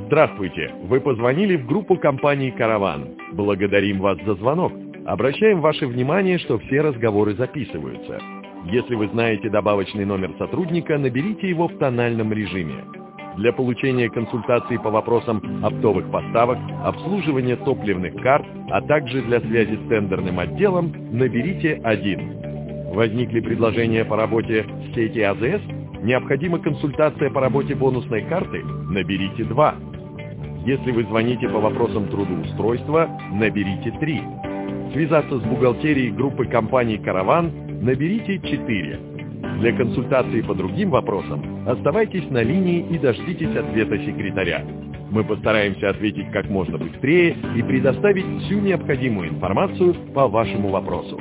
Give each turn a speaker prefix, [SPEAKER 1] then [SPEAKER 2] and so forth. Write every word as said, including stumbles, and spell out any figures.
[SPEAKER 1] Здравствуйте! Вы позвонили в группу компании «Караван». Благодарим вас за звонок. Обращаем ваше внимание, что все разговоры записываются. Если вы знаете добавочный номер сотрудника, наберите его в тональном режиме. Для получения консультаций по вопросам оптовых поставок, обслуживания топливных карт, а также для связи с тендерным отделом, наберите один. Возникли предложения по работе в сети АЗС? Необходима консультация по работе бонусной карты? Наберите два. Если вы звоните по вопросам трудоустройства, наберите три. Связаться с бухгалтерией группы компаний «Караван» наберите четыре. Для консультации по другим вопросам оставайтесь на линии и дождитесь ответа секретаря. Мы постараемся ответить как можно быстрее и предоставить всю необходимую информацию по вашему вопросу.